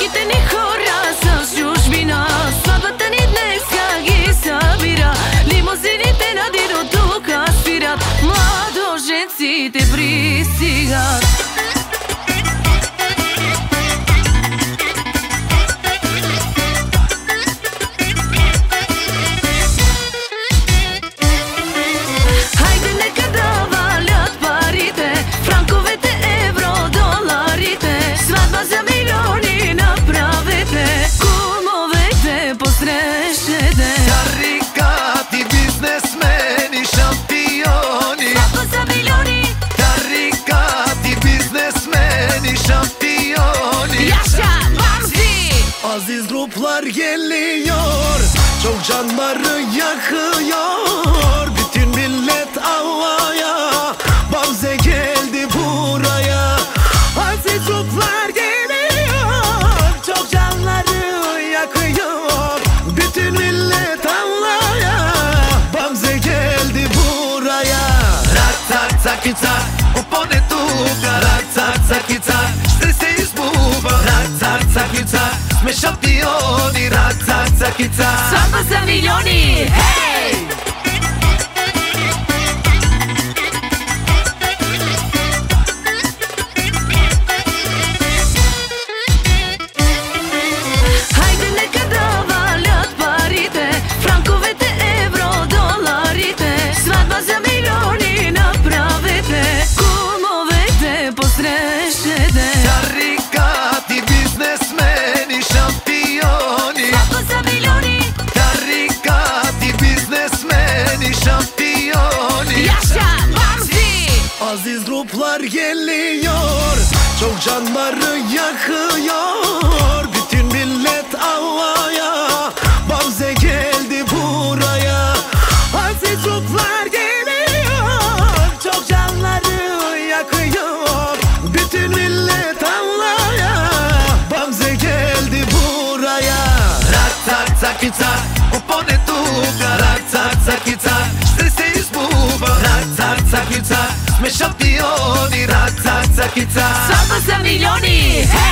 Всичките ни хора са в чужбина, сватбата ни днеска ги събира. Лимузините на Дидо тука спират, младоженците пристигат. Хайде нека да валят парите, франковете, евро, доларите. Сватба за милиони направете, кумовете посрещете. Тарикати, бизнесмени, шампиони. Сватба за милиони. Tarikati, biznesmeni, şampiyoni. Yaşa Bamzi. Aziz gruplar geliyor, çok canları yakıyor. Bütün millet havaya, Bamze geldi buraya. Aziz gruplar geliyor, çok canları yakıyor. Bütün millet havaya, Bamze geldi buraya. Rak-tak-tak-tak, opone tuga. Rak-tak-tak-tak, strese izbuba. Rak-tak-tak-tak, sme šampioni. Rak-tak-tak-tak, Сватба за милиони. Хей! Хайде нека да валят парите, франковете, евро, доларите. Сватба за милиони направете, кумовете посрещете. Tarikati, biznesmeni, şampiyoni. Сватба за милиони. Tarikati, biznesmeni, şampiyoni. Yaşa Bamzi. Aziz gruplar geliyor, çok canları yakıyor. Bütün millet havaya, Bamze geldi buraya. Aziz gruplar geliyor, çok canları yakıyor. Bütün millet havaya, Bamze geldi buraya. Rak-tak-tak-tak, opone tuga. Rak-tak-tak-tak, strese izbuba. Rak-tak-tak-tak, sme šampioni. Rak-tak-tak-tak. Сватба за милиони.